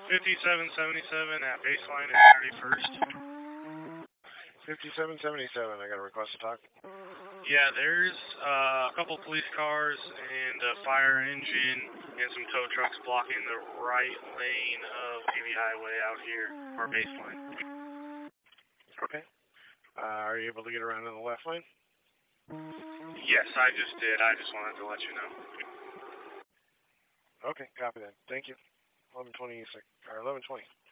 5777 at baseline and 31st. 5777, I got a request to talk. Yeah, there's a couple police cars and a fire engine and some tow trucks blocking the right lane of Navy Highway out here, our baseline. Okay. Are you able to get around on the left lane? Yes, I just did. I just wanted to let you know. Okay, copy that. Thank you. 11:20.